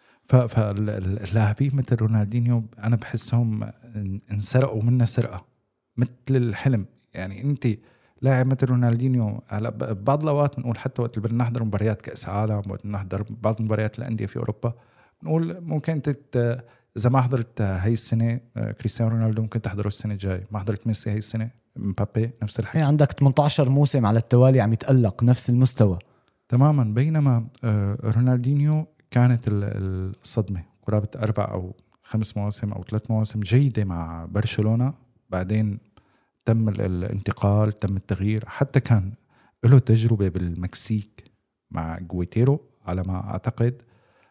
فاللاعبين مثل رونالدينيو انا بحسهم انسرقوا منا سرقه مثل الحلم. يعني انت لاعب مثل رونالدينيو، هلا بعض الاوقات بنقول حتى وقت اللي بنحضر مباريات كاس عالم، وقت نحضر بعض مباريات الانديه في اوروبا، بنقول ممكن تت اذا ما حضرت هاي السنه كريستيانو رونالدو ممكن تحضره السنه الجايه، ما حضرت ميسي هاي السنه، مبابي نفس الحكي. هي عندك ثمانية عشر موسم على التوالي عم يتألق نفس المستوى تماما. بينما رونالدينيو كانت الصدمه قرابه اربع او خمس مواسم او ثلاث مواسم جيده مع برشلونه، بعدين تم الانتقال، تم التغيير. حتى كان له تجربة بالمكسيك مع جويتيرو على ما أعتقد.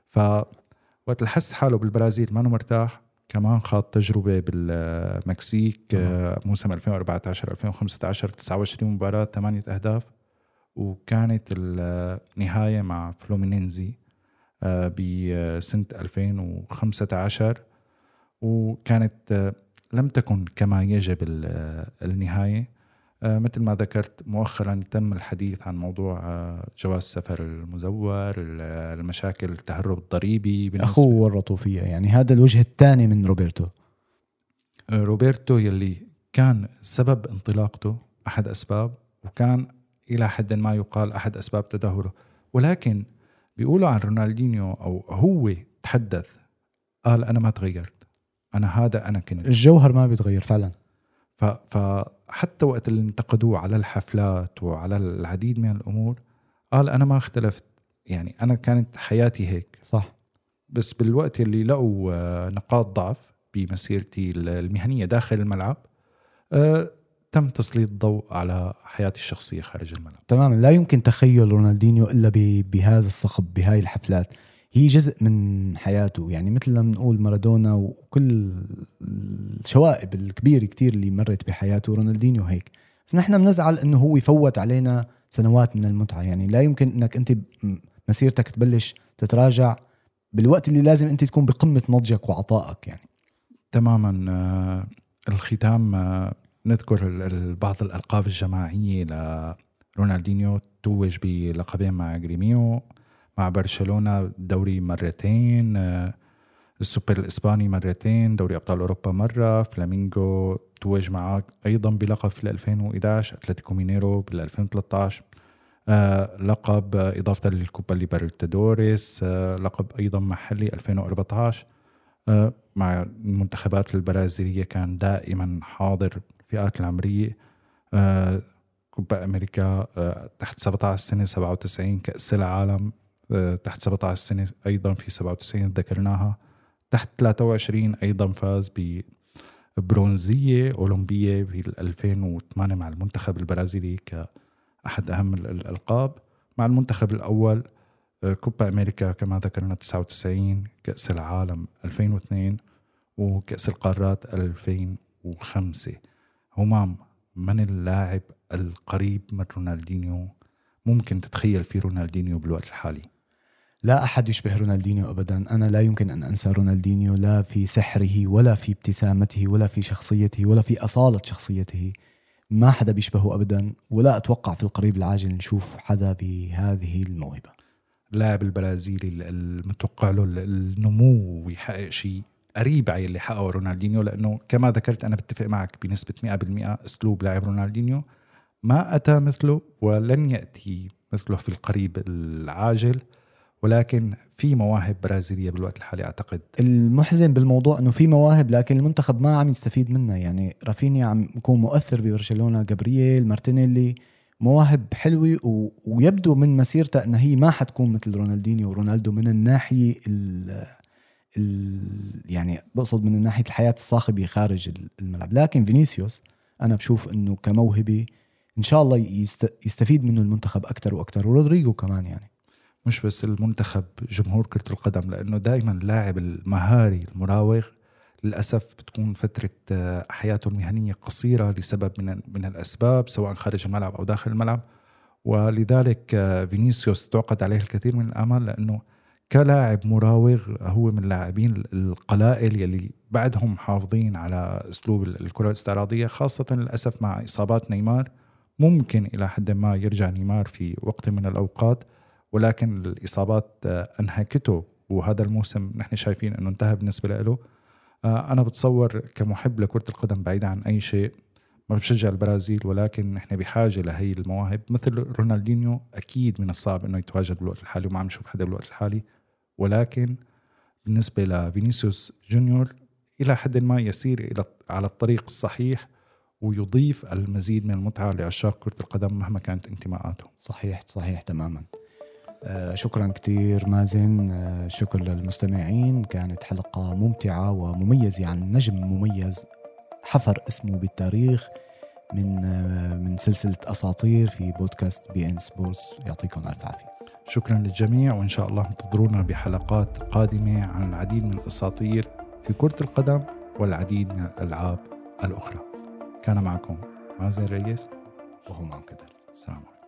فوقت الحس حاله بالبرازيل ما مرتاح، كمان خاض تجربة بالمكسيك موسم ألفين وأربعة عشر ألفين وخمسة عشر تسعة وعشرين مباراة ثمانية أهداف، وكانت النهاية مع فلومينينزي بسنة ألفين وخمسة عشر، وكانت لم تكن كما يجب النهاية. مثل ما ذكرت مؤخرا تم الحديث عن موضوع جواز السفر المزور، المشاكل التهرب الضريبي، أخوه ورطوا فيها، يعني هذا الوجه الثاني من روبرتو. روبرتو يلي كان سبب انطلاقته أحد أسباب، وكان إلى حد ما يقال أحد أسباب تدهوره، ولكن بيقولوا عن رونالدينيو أو هو تحدث قال أنا ما تغيرت، أنا هذا أنا كنت. الجوهر ما بيتغير فعلا. فحتى وقت اللي انتقدوه على الحفلات وعلى العديد من الأمور قال أنا ما اختلفت، يعني أنا كانت حياتي هيك. صح. بس بالوقت اللي لقوا نقاط ضعف بمسيرتي المهنية داخل الملعب أه تم تسليط الضوء على حياتي الشخصية خارج الملعب. تماما. لا يمكن تخيل رونالدينيو إلا بهذا الصخب، بهاي الحفلات، هي جزء من حياته. يعني مثل ما نقول مارادونا وكل الشوائب الكبيرة كتير اللي مرت بحياته، رونالدينيو هيك. بس نحن بنزعل انه هو يفوت علينا سنوات من المتعة. يعني لا يمكن انك انت مسيرتك تبلش تتراجع بالوقت اللي لازم انت تكون بقمة نضجك وعطائك. يعني تماما. آه الختام آه نذكر بعض الألقاب الجماعية لرونالدينيو. توج بلقبين مع غريميو، مع برشلونة دوري مرتين، السوبر الإسباني مرتين، دوري أبطال أوروبا مرة، فلامينغو توج معه أيضا بلقب في ألفين وإحدى عشر، أتلتيكو مينيرو بال ألفين وثلاثة عشر آه لقب إضافة للكوبا ليبرتادوريس، آه لقب أيضا محلي ألفين وأربعة عشر. آه مع المنتخبات البرازيلية كان دائما حاضر فئات العمرية، آه كوبا أمريكا آه تحت سبعة عشر سنة سبعة وتسعين، كأس العالم آه تحت سبعة عشر سنة أيضا في سبعة وتسعين ذكرناها، تحت ثلاثة وعشرين أيضا فاز ببرونزية أولمبية في ألفين وثمانية مع المنتخب البرازيلي كأحد أهم الألقاب. مع المنتخب الأول كوبا أمريكا كما ذكرنا تسعة وتسعين، كأس العالم ألفين واثنين، وكأس القارات ألفين وخمسة. همام، من اللاعب القريب من رونالدينيو ممكن تتخيل في رونالدينيو بالوقت الحالي؟ لا أحد يشبه رونالدينيو أبدا. أنا لا يمكن أن أنسى رونالدينيو، لا في سحره ولا في ابتسامته ولا في شخصيته ولا في أصالة شخصيته. ما حدا بيشبهه أبدا، ولا أتوقع في القريب العاجل نشوف حدا بهذه الموهبة. اللاعب البرازيلي المتوقع له النمو ويحقق شيء قريب على اللي حققه رونالدينيو، لأنه كما ذكرت أنا بتفق معك بنسبة مئة بالمئة أسلوب لاعب رونالدينيو ما أتى مثله ولن يأتي مثله في القريب العاجل، ولكن في مواهب برازيلية بالوقت الحالي. أعتقد المحزن بالموضوع أنه في مواهب لكن المنتخب ما عم يستفيد منها. يعني رافينيا عم يكون مؤثر ببرشلونة، جابرييل، مارتينيلي، مواهب حلوة و... ويبدو من مسيرته أنها هي ما حتكون مثل رونالدينيو ورونالدو من الناحية ال... ال... يعني بقصد من الناحية الحياة الصاخبة خارج الملعب. لكن فينيسيوس أنا بشوف أنه كموهبة إن شاء الله يست... يستفيد منه المنتخب أكتر وأكتر، ورودريجو كمان. يعني مش بس المنتخب، جمهور كرة القدم، لأنه دائما اللاعب المهاري المراوغ للأسف بتكون فترة حياته المهنية قصيرة لسبب من من الأسباب سواء خارج الملعب أو داخل الملعب، ولذلك فينيسيوس تعقد عليه الكثير من الآمال، لأنه كلاعب مراوغ هو من اللاعبين القلائل يلي بعدهم حافظين على أسلوب الكرة الاستعراضية، خاصة للأسف مع إصابات نيمار. ممكن إلى حد ما يرجع نيمار في وقت من الأوقات، ولكن الإصابات أنهكته، وهذا الموسم نحن شايفين أنه انتهى بالنسبة له. أنا بتصور كمحب لكرة القدم بعيد عن أي شيء، ما بشجع البرازيل، ولكن نحن بحاجة لهي المواهب مثل رونالدينيو. أكيد من الصعب أنه يتواجد بالوقت الحالي وما عم نشوف حدا بالوقت الحالي، ولكن بالنسبة لفينيسيوس جونيور إلى حد ما يسير إلى على الطريق الصحيح ويضيف المزيد من المتعة لعشاق كرة القدم مهما كانت انتماءاتهم. صحيح صحيح تماما. آه شكرا كتير مازن. آه شكرا للمستمعين. كانت حلقة ممتعة ومميزة عن نجم مميز حفر اسمه بالتاريخ من من سلسلة أساطير في بودكاست بي إن سبورتس. يعطيكم ألف عافية. شكرا للجميع، وإن شاء الله انتظرونا بحلقات قادمة عن العديد من الأساطير في كرة القدم والعديد من الألعاب الأخرى. كان معكم مازن ريس، وهو معكم. السلام عليكم.